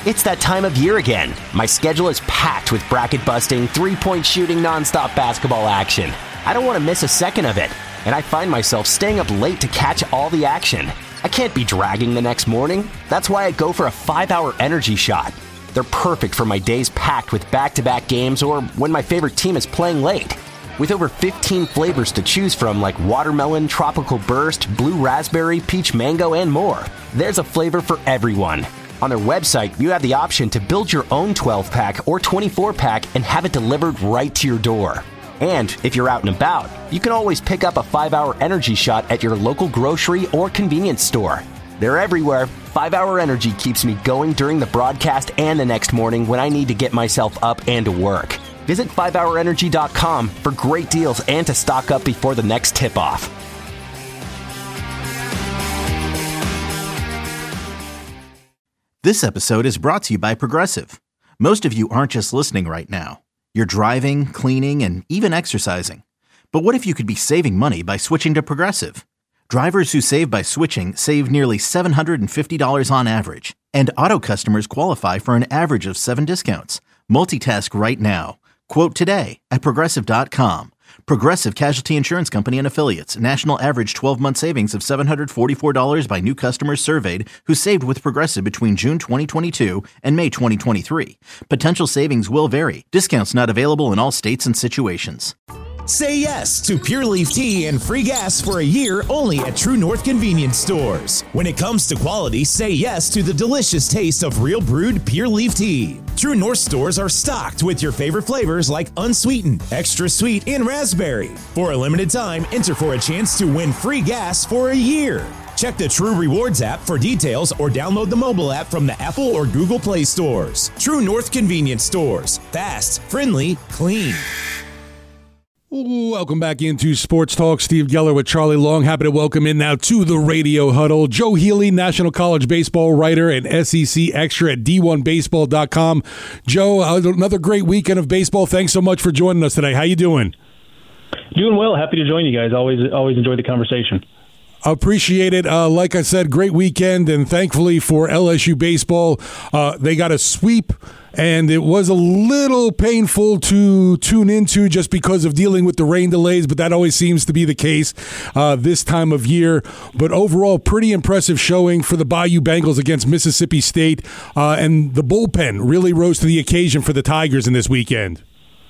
It's that time of year again. My schedule is packed with bracket-busting, three-point shooting, nonstop basketball action. I don't want to miss a second of it, and I find myself staying up late to catch all the action. I can't be dragging the next morning. That's why I go for a 5-hour energy shot. They're perfect for my days packed with back-to-back games or when my favorite team is playing late. With over 15 flavors to choose from like watermelon, tropical burst, blue raspberry, peach mango, and more, there's a flavor for everyone. On their website, you have the option to build your own 12-pack or 24-pack and have it delivered right to your door. And if you're out and about, you can always pick up a 5-hour energy shot at your local grocery or convenience store. They're everywhere. 5-hour energy keeps me going during the broadcast and the next morning when I need to get myself up and to work. Visit 5hourenergy.com for great deals and to stock up before the next tip-off. This episode is brought to you by Progressive. Most of you aren't just listening right now. You're driving, cleaning, and even exercising. But what if you could be saving money by switching to Progressive? Drivers who save by switching save nearly $750 on average. And auto customers qualify for an average of 7 discounts. Multitask right now. Quote today at Progressive.com. Progressive Casualty Insurance Company and Affiliates. National average 12-month savings of $744 by new customers surveyed who saved with Progressive between June 2022 and May 2023. Potential savings will vary. Discounts not available in all states and situations. Say yes to Pure Leaf Tea and free gas for a year only at True North Convenience Stores. When it comes to quality, say yes to the delicious taste of real brewed Pure Leaf Tea. True North stores are stocked with your favorite flavors like unsweetened, extra sweet, and raspberry. For a limited time, enter for a chance to win free gas for a year. Check the True Rewards app for details or download the mobile app from the Apple or Google Play stores. True North Convenience Stores. Fast, friendly, clean. Welcome back into Sports Talk. Steve Geller with Charlie Long. Happy to welcome in now to the Radio Huddle, Joe Healy, National College Baseball writer and SEC extra at D1Baseball.com. Joe, another great weekend of baseball. Thanks so much for joining us today. How you doing? Doing well. Happy to join you guys. Always enjoy the conversation. Appreciate it. Like I said, great weekend, and thankfully for LSU baseball, they got a sweep, and it was a little painful to tune into just because of dealing with the rain delays, but that always seems to be the case this time of year. But overall, pretty impressive showing for the Bayou Bengals against Mississippi State, and the bullpen really rose to the occasion for the Tigers in this weekend.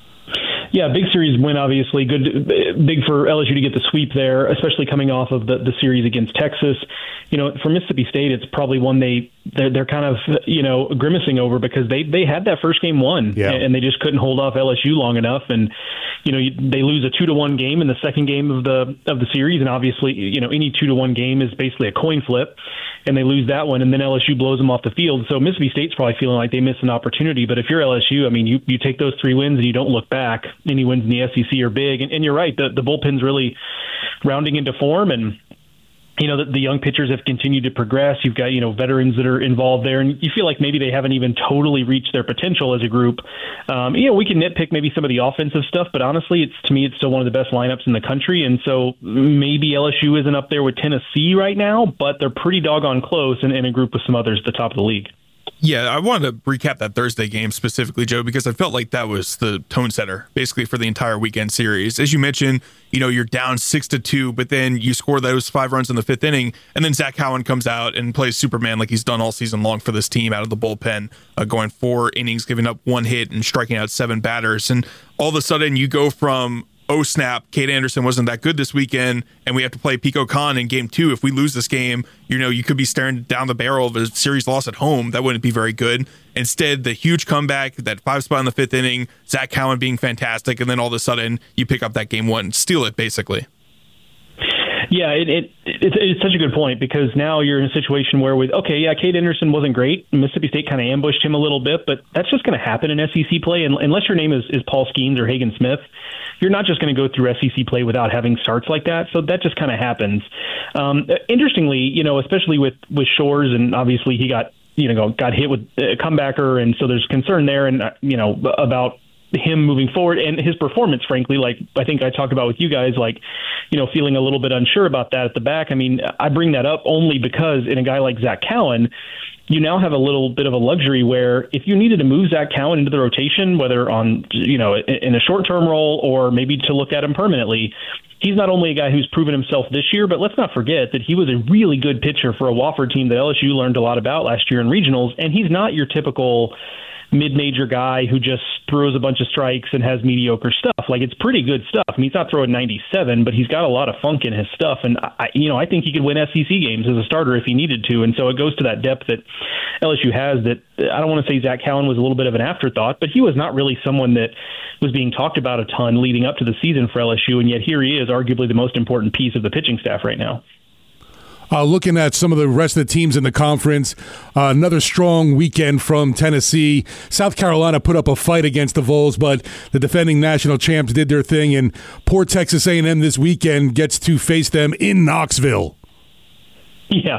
Yeah, big series win, obviously. Big for LSU to get the sweep there, especially coming off of the series against Texas. You know, for Mississippi State, it's probably one they're kind of, grimacing over because they had that first game won, and they just couldn't hold off LSU long enough. And, they lose a 2-1 game in the second game of the series. And obviously, any 2-1 game is basically a coin flip, and they lose that one. And then LSU blows them off the field. So Mississippi State's probably feeling like they missed an opportunity. But if you're LSU, I mean, you take those 3 wins and you don't look back. Any wins in the SEC are big. And you're right, the bullpen's really rounding into form. And, the young pitchers have continued to progress. You've got, veterans that are involved there, and you feel like maybe they haven't even totally reached their potential as a group. We can nitpick maybe some of the offensive stuff, but honestly, it's still one of the best lineups in the country. And so maybe LSU isn't up there with Tennessee right now, but they're pretty doggone close and in a group with some others at the top of the league. Yeah, I wanted to recap that Thursday game specifically, Joe, because I felt like that was the tone setter basically for the entire weekend series. As you mentioned, you're down 6-2, but then you score those 5 runs in the 5th inning, and then Zach Cowan comes out and plays Superman like he's done all season long for this team out of the bullpen, going 4 innings, giving up 1 hit and striking out 7 batters. And all of a sudden you go from, oh snap, Cade Anderson wasn't that good this weekend, and we have to play Pico Khan in game 2. If we lose this game, you could be staring down the barrel of a series loss at home. That wouldn't be very good. Instead, the huge comeback, that 5 spot in the 5th inning, Zach Cowan being fantastic, and then all of a sudden you pick up that game 1, steal it basically. Yeah, it's such a good point because now you're in a situation where Cade Anderson wasn't great. Mississippi State kind of ambushed him a little bit, but that's just going to happen in SEC play. And unless your name is Paul Skeens or Hagen Smith, you're not just going to go through SEC play without having starts like that. So that just kind of happens. Interestingly, especially with Shores, and obviously he got hit with a comebacker, and so there's concern there, and about him moving forward and his performance, frankly, like I think I talked about with you guys, like, feeling a little bit unsure about that at the back. I mean, I bring that up only because in a guy like Zach Cowan, you now have a little bit of a luxury where if you needed to move Zach Cowan into the rotation, whether on, in a short-term role or maybe to look at him permanently, he's not only a guy who's proven himself this year, but let's not forget that he was a really good pitcher for a Wofford team that LSU learned a lot about last year in regionals, and he's not your typical mid-major guy who just throws a bunch of strikes and has mediocre stuff. Like, it's pretty good stuff. I mean, he's not throwing 97, but he's got a lot of funk in his stuff. And I think he could win SEC games as a starter if he needed to. And so it goes to that depth that LSU has that I don't want to say Zach Cowan was a little bit of an afterthought, but he was not really someone that was being talked about a ton leading up to the season for LSU. And yet here he is, arguably the most important piece of the pitching staff right now. Looking at some of the rest of the teams in the conference, another strong weekend from Tennessee. South Carolina put up a fight against the Vols, but the defending national champs did their thing, and poor Texas A&M this weekend gets to face them in Knoxville. Yeah.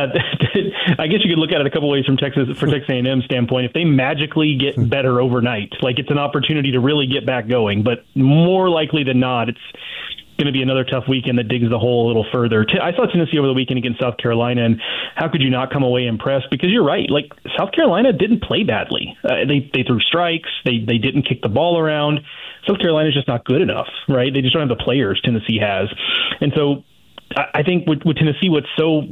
I guess you could look at it a couple ways from Texas A&M standpoint. If they magically get better overnight, like it's an opportunity to really get back going, but more likely than not, it's going to be another tough weekend that digs the hole a little further. I saw Tennessee over the weekend against South Carolina, and how could you not come away impressed? Because you're right, like South Carolina didn't play badly. They threw strikes. They didn't kick the ball around. South Carolina's just not good enough, right? They just don't have the players Tennessee has. And so I think with Tennessee, what's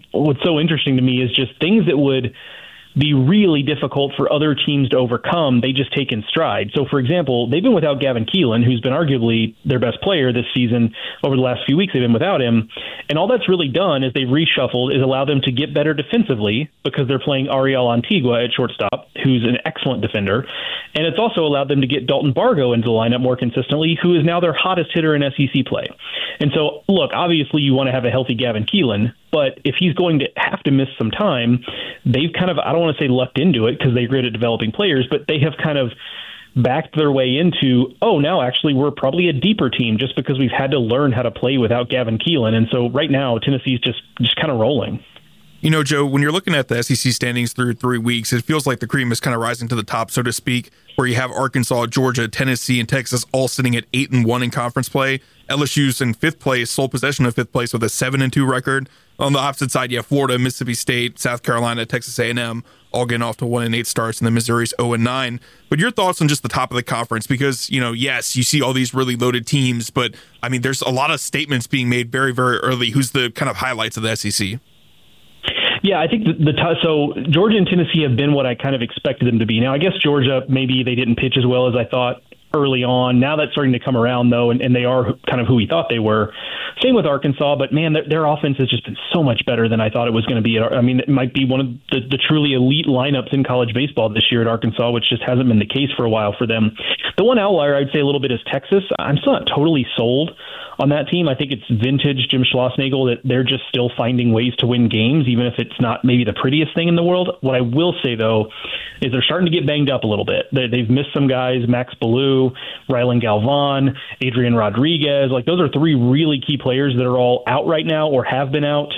so interesting to me is just things that would be really difficult for other teams to overcome, they just take in stride. So, for example, they've been without Gavin Keelan, who's been arguably their best player this season. Over the last few weeks, they've been without him. And all that's really done is they've reshuffled is allow them to get better defensively because they're playing Ariel Antigua at shortstop, who's an excellent defender. And it's also allowed them to get Dalton Bargo into the lineup more consistently, who is now their hottest hitter in SEC play. And so, look, obviously you want to have a healthy Gavin Keelan, but if he's going to have to miss some time, they've kind of, I don't want to say lucked into it because they're great at developing players, but they have kind of backed their way into, now actually we're probably a deeper team just because we've had to learn how to play without Gavin Keelan. And so right now, Tennessee's just kind of rolling. Joe, when you're looking at the SEC standings through 3 weeks, it feels like the cream is kind of rising to the top, so to speak, where you have Arkansas, Georgia, Tennessee, and Texas all sitting at 8-1 in conference play. LSU's in 5th place, sole possession of 5th place with a 7-2 record. On the opposite side, you have Florida, Mississippi State, South Carolina, Texas A&M, all getting off to 1-8 starts, and then Missouri's 0-9. But your thoughts on just the top of the conference? Because, yes, you see all these really loaded teams, but, I mean, there's a lot of statements being made very, very early. Who's the kind of highlights of the SEC? Yeah, I think so Georgia and Tennessee have been what I kind of expected them to be. Now, I guess Georgia, maybe they didn't pitch as well as I thought early on. Now that's starting to come around, though, and they are kind of who we thought they were. Same with Arkansas, but, man, their offense has just been so much better than I thought it was going to be. I mean, it might be one of the truly elite lineups in college baseball this year at Arkansas, which just hasn't been the case for a while for them. The one outlier I'd say a little bit is Texas. I'm still not totally sold on that team. I think it's vintage Jim Schlossnagle that they're just still finding ways to win games, even if it's not maybe the prettiest thing in the world. What I will say, though, is they're starting to get banged up a little bit. They've missed some guys, Max Ballou, Rylan Galvan, Adrian Rodriguez. Like, those are 3 really key players that are all out right now or have been out.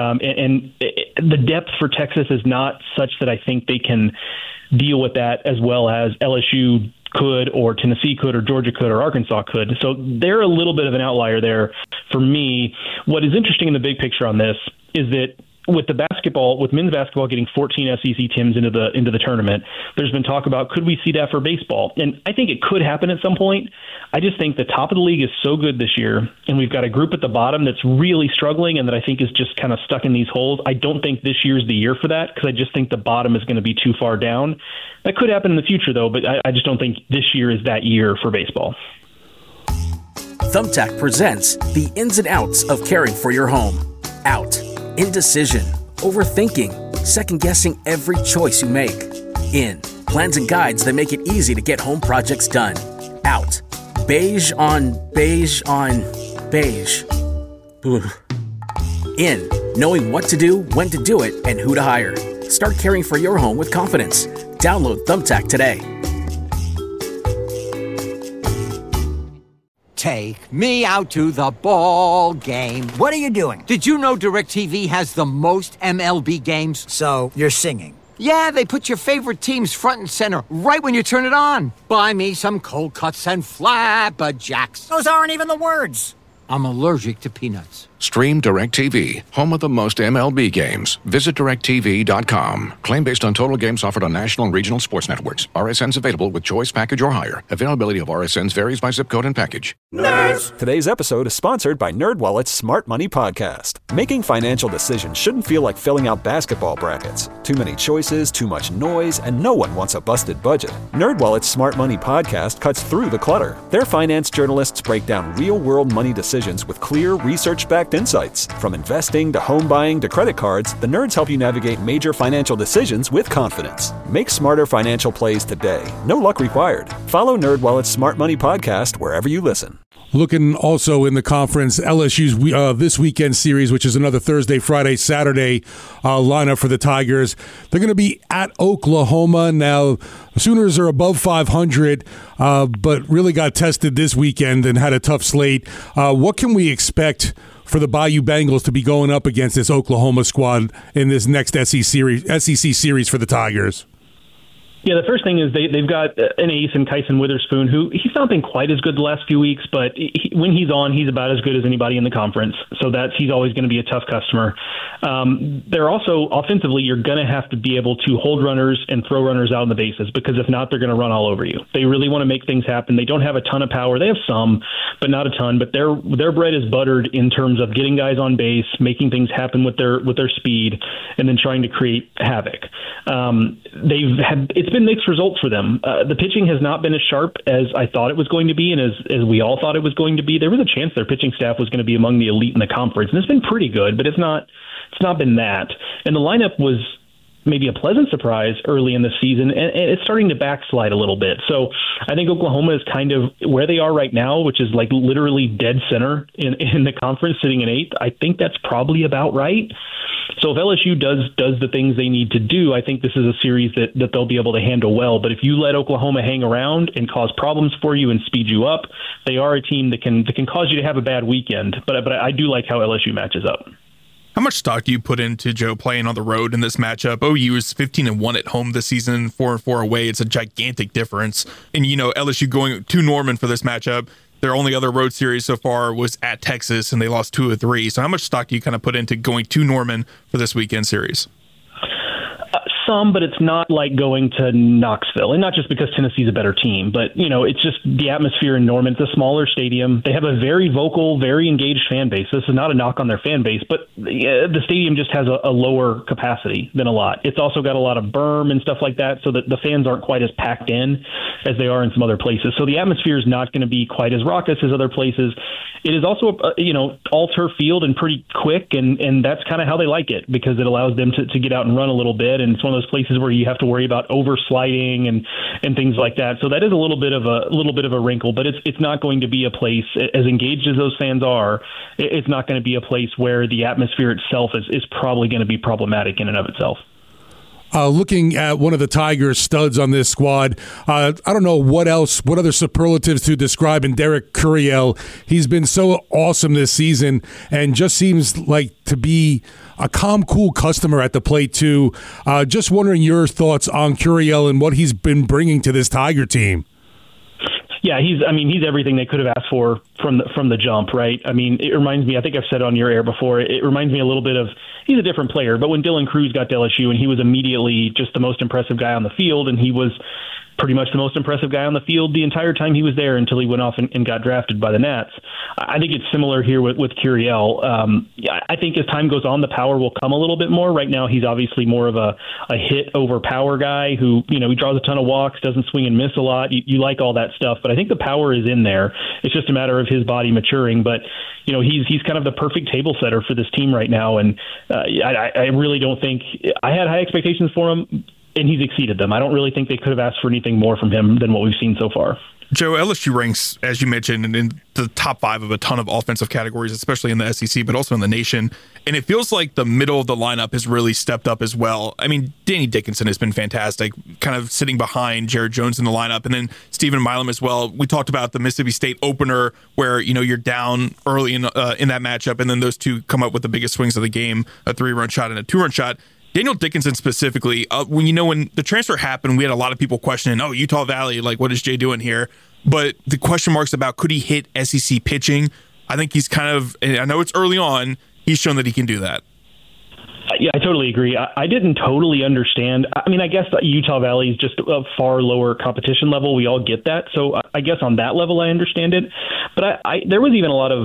And the depth for Texas is not such that I think they can deal with that as well as LSU could, or Tennessee could, or Georgia could, or Arkansas could. So they're a little bit of an outlier there for me. What is interesting in the big picture on this is that with men's basketball getting 14 SEC teams into the tournament, there's been talk about, could we see that for baseball? And I think it could happen at some point. I just think the top of the league is so good this year, and we've got a group at the bottom that's really struggling and that I think is just kind of stuck in these holes. I don't think this year's the year for that because I just think the bottom is going to be too far down. That could happen in the future, though, but I just don't think this year is that year for baseball. Thumbtack presents the ins and outs of caring for your home. Out. Indecision. Overthinking. Second-guessing every choice you make. In. Plans and guides that make it easy to get home projects done. Out. Beige on beige on beige. Ugh. In. Knowing what to do, when to do it, and who to hire. Start caring for your home with confidence. Download Thumbtack today. Take me out to the ball game. What are you doing? Did you know DirecTV has the most MLB games? So, you're singing. Yeah, they put your favorite teams front and center right when you turn it on. Buy me some cold cuts and flapjacks. Those aren't even the words. I'm allergic to peanuts. Stream DirecTV, home of the most MLB games. Visit DirecTV.com. Claim based on total games offered on national and regional sports networks. RSNs available with choice package or higher. Availability of RSNs varies by zip code and package. Nerds! Today's episode is sponsored by NerdWallet's Smart Money Podcast. Making financial decisions shouldn't feel like filling out basketball brackets. Too many choices, too much noise, and no one wants a busted budget. NerdWallet's Smart Money Podcast cuts through the clutter. Their finance journalists break down real-world money decisions with clear, research-backed insights. From investing to home buying to credit cards, the nerds help you navigate major financial decisions with confidence. Make smarter financial plays today. No luck required. Follow NerdWallet's Smart Money Podcast wherever you listen. Looking also in the conference, LSU's this weekend series, which is another Thursday, Friday, Saturday lineup for the Tigers. They're going to be at Oklahoma. Now, Sooners are above 500, but really got tested this weekend and had a tough slate. What can we expect for the Bayou Bengals to be going up against this Oklahoma squad in this next SEC series for the Tigers? Yeah, the first thing is they've got an ace in Kyson Witherspoon, who he's not been quite as good the last few weeks, but when he's on, he's about as good as anybody in the conference. So he's always going to be a tough customer. They're also, offensively, you're going to have to be able to hold runners and throw runners out on the bases, because if not, they're going to run all over you. They really want to make things happen. They don't have a ton of power. They have some, but not a ton. But their bread is buttered in terms of getting guys on base, making things happen with their speed, and then trying to create havoc. It's been mixed results for them. The pitching has not been as sharp as I thought it was going to be, and as we all thought it was going to be. There was a chance their pitching staff was going to be among the elite in the conference, and it's been pretty good, but it's not been that. And the lineup was maybe a pleasant surprise early in the season, and it's starting to backslide a little bit. So I think Oklahoma is kind of where they are right now, which is like literally dead center in the conference, sitting in 8th. I think that's probably about right. So if LSU does the things they need to do, I think this is a series that they'll be able to handle well. But if you let Oklahoma hang around and cause problems for you and speed you up, they are a team that can cause you to have a bad weekend. But I do like how LSU matches up. How much stock do you put into Joe playing on the road in this matchup? OU is 15-1 at home this season, 4-4 away. It's a gigantic difference. And, LSU going to Norman for this matchup, their only other road series so far was at Texas, and they lost 2 of 3. So how much stock do you kind of put into going to Norman for this weekend series? Some, but it's not like going to Knoxville, and not just because Tennessee's a better team, but it's just the atmosphere in Norman. It's a smaller stadium. They have a very vocal, very engaged fan base. This is not a knock on their fan base, but the stadium just has a lower capacity than a lot. It's also got a lot of berm and stuff like that, so that the fans aren't quite as packed in as they are in some other places. So the atmosphere is not going to be quite as raucous as other places. It is also, all turf field and pretty quick, and that's kind of how they like it, because it allows them to get out and run a little bit, and it's one of those places where you have to worry about oversliding and things like that. So that is a little bit of a wrinkle, but it's not going to be a place, as engaged as those fans are, it's not going to be a place where the atmosphere itself is probably going to be problematic in and of itself. Looking at one of the Tigers' studs on this squad, I don't know what other superlatives to describe in Derek Curiel. He's been so awesome this season and just seems like to be a calm, cool customer at the plate too. Just wondering your thoughts on Curiel and what he's been bringing to this Tiger team. Yeah, he's everything they could have asked for from the jump, right? I mean, it reminds me, I think I've said on your air before, it reminds me a little bit of, he's a different player, but when Dylan Cruz got to LSU and he was immediately just the most impressive guy on the field, and he was pretty much the most impressive guy on the field the entire time he was there until he went off and got drafted by the Nats. I think it's similar here with Curiel. I think as time goes on, the power will come a little bit more. Right now, he's obviously more of a hit over power guy who, he draws a ton of walks, doesn't swing and miss a lot. You like all that stuff, but I think the power is in there. It's just a matter of his body maturing. But, he's kind of the perfect table setter for this team right now. And I really don't think I had high expectations for him, and he's exceeded them. I don't really think they could have asked for anything more from him than what we've seen so far. Joe, LSU ranks, as you mentioned, in the top 5 of a ton of offensive categories, especially in the SEC, but also in the nation. And it feels like the middle of the lineup has really stepped up as well. I mean, Danny Dickinson has been fantastic, kind of sitting behind Jared Jones in the lineup, and then Stephen Milam as well. We talked about the Mississippi State opener where, you're down early in that matchup, and then those two come up with the biggest swings of the game, a 3-run shot and a 2-run shot. Daniel Dickinson specifically, when the transfer happened, we had a lot of people questioning, Utah Valley, like, what is Jay doing here? But the question marks about could he hit SEC pitching? I think he's I know it's early on, he's shown that he can do that. Yeah, I totally agree. I didn't totally understand. I mean, I guess Utah Valley is just a far lower competition level. We all get that. So I guess on that level, I understand it. But there was even a lot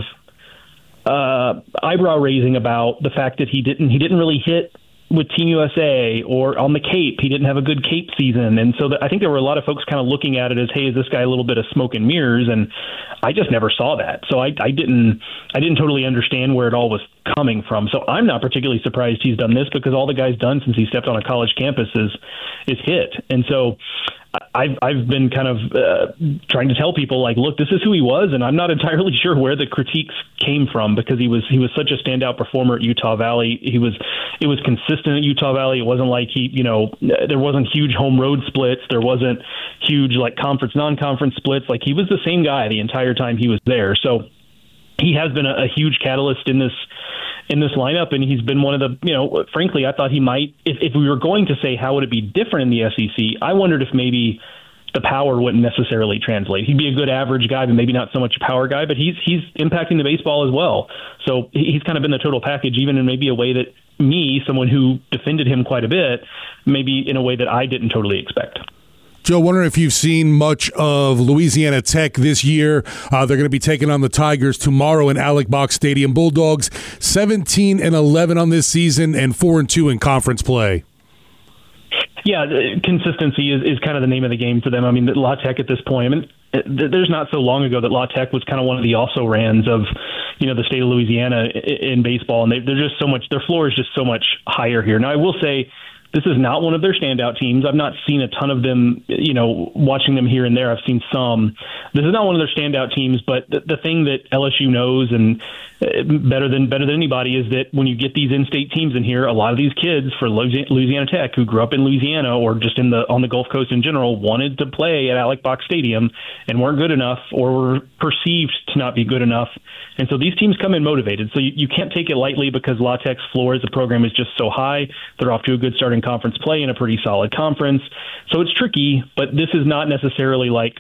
of eyebrow raising about the fact that he didn't really hit with Team USA or on the Cape. He didn't have a good Cape season. And so I think there were a lot of folks kind of looking at it as, hey, is this guy a little bit of smoke and mirrors? And I just never saw that. So I didn't totally understand where it all was coming from. So I'm not particularly surprised he's done this, because all the guy's done since he stepped on a college campus is hit. And so I've been kind of trying to tell people, like, look, this is who he was, and I'm not entirely sure where the critiques came from, because he was such a standout performer at Utah Valley. It was consistent at Utah Valley. It wasn't like there wasn't huge home road splits. There wasn't huge like conference non-conference splits. Like, he was the same guy the entire time he was there. So he has been a huge catalyst in this lineup, and he's been one of the, frankly, I thought he might, if we were going to say how would it be different in the SEC, I wondered if maybe the power wouldn't necessarily translate. He'd be a good average guy, but maybe not so much a power guy, but he's impacting the baseball as well. So he's kind of been the total package, even in maybe a way that someone who defended him quite a bit, maybe in a way that I didn't totally expect. Joe, wondering if you've seen much of Louisiana Tech this year. They're going to be taking on the Tigers tomorrow in Alex Box Stadium. Bulldogs 17-11 on this season and 4-2 in conference play. Yeah, consistency is kind of the name of the game for them. I mean, La Tech at this point, there's not so long ago that La Tech was kind of one of the also-rans of, the state of Louisiana in baseball, and they're just so much, their floor is just so much higher here. Now, I will say, this is not one of their standout teams. I've not seen a ton of them, watching them here and there. I've seen some. This is not one of their standout teams, but the thing that LSU knows, and better than anybody, is that when you get these in-state teams in here, a lot of these kids for Louisiana Tech who grew up in Louisiana or just on the Gulf Coast in general wanted to play at Alex Box Stadium and weren't good enough or were perceived to not be good enough. And so these teams come in motivated. So you can't take it lightly, because La Tech's floor as a program is just so high. They're off to a good start in conference play in a pretty solid conference. So it's tricky, but this is not necessarily like,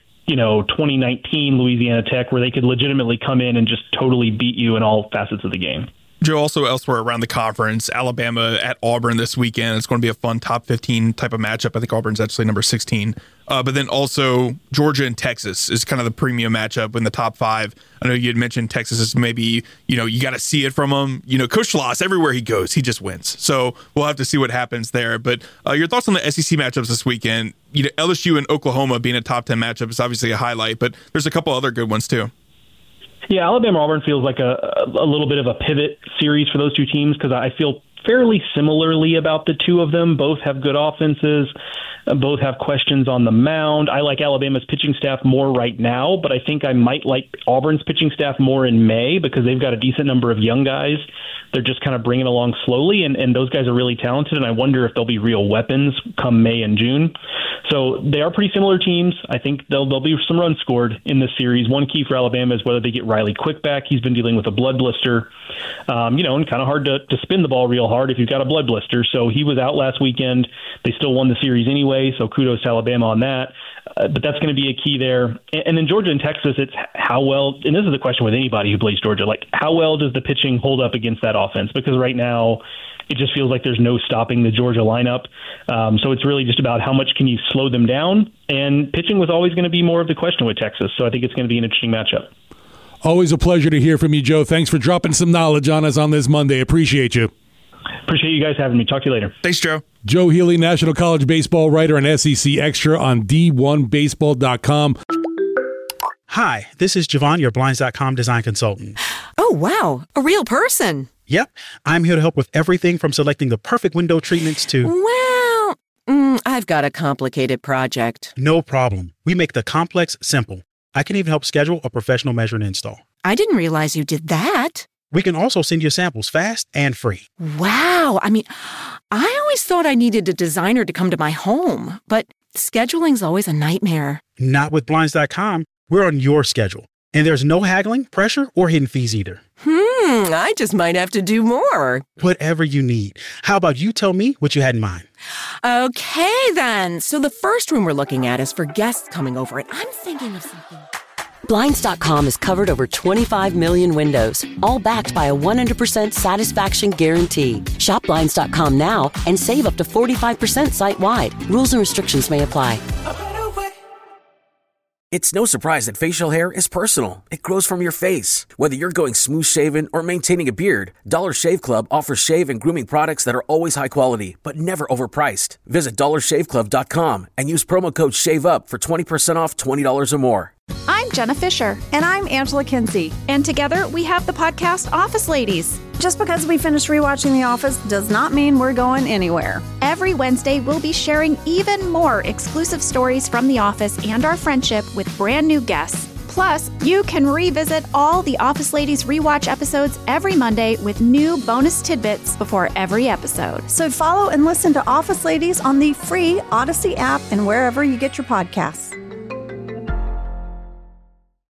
2019 Louisiana Tech, where they could legitimately come in and just totally beat you in all facets of the game. Joe, also elsewhere around the conference, Alabama at Auburn this weekend. It's going to be a fun top 15 type of matchup. I think Auburn's actually number 16. But then also Georgia and Texas is kind of the premium matchup in the top 5. I know you had mentioned Texas is maybe, you got to see it from them. Coach Schloss, everywhere he goes, he just wins. So we'll have to see what happens there. But your thoughts on the SEC matchups this weekend? LSU and Oklahoma being a top 10 matchup is obviously a highlight, but there's a couple other good ones too. Yeah, Alabama-Auburn feels like a little bit of a pivot series for those two teams, because I feel fairly similarly about the two of them. Both have good offenses. Both have questions on the mound. I like Alabama's pitching staff more right now, but I think I might like Auburn's pitching staff more in May, because they've got a decent number of young guys. They're just kind of bringing along slowly, and those guys are really talented, and I wonder if they'll be real weapons come May and June. So they are pretty similar teams. I think there'll be some runs scored in this series. One key for Alabama is whether they get Riley Quick back. He's been dealing with a blood blister, and kind of hard to spin the ball real hard if you've got a blood blister. So he was out last weekend. They still won the series anyway, so kudos to Alabama on that. But that's going to be a key there. And then Georgia and Texas, it's how well, and this is the question with anybody who plays Georgia, like how well does the pitching hold up against that offense? Because right now it just feels like there's no stopping the Georgia lineup. So it's really just about how much can you slow them down. And pitching was always going to be more of the question with Texas. So I think it's going to be an interesting matchup. Always a pleasure to hear from you, Joe. Thanks for dropping some knowledge on us on this Monday. Appreciate you. Appreciate you guys having me. Talk to you later. Thanks, Joe. Joe Healy, National College Baseball writer and SEC Extra on D1Baseball.com. Hi, this is Javon, your Blinds.com design consultant. Oh, wow. A real person. Yep. I'm here to help with everything from selecting the perfect window treatments to... Well, I've got a complicated project. No problem. We make the complex simple. I can even help schedule a professional measure and install. I didn't realize you did that. We can also send you samples fast and free. Wow. I mean, I always thought I needed a designer to come to my home, but scheduling's always a nightmare. Not with Blinds.com. We're on your schedule. And there's no haggling, pressure, or hidden fees either. I just might have to do more. Whatever you need. How about you tell me what you had in mind? Okay, then. So the first room we're looking at is for guests coming over, and I'm thinking of something. Blinds.com has covered over 25 million windows, all backed by a 100% satisfaction guarantee. Shop Blinds.com now and save up to 45% site-wide. Rules and restrictions may apply. It's no surprise that facial hair is personal. It grows from your face. Whether you're going smooth shaven or maintaining a beard, Dollar Shave Club offers shave and grooming products that are always high quality, but never overpriced. Visit DollarShaveClub.com and use promo code SHAVEUP for 20% off $20 or more. I'm Jenna Fisher. And I'm Angela Kinsey. And together we have the podcast Office Ladies. Just because we finished rewatching The Office does not mean we're going anywhere. Every Wednesday, we'll be sharing even more exclusive stories from The Office and our friendship with brand new guests. Plus, you can revisit all the Office Ladies rewatch episodes every Monday with new bonus tidbits before every episode. So follow and listen to Office Ladies on the free Odyssey app and wherever you get your podcasts.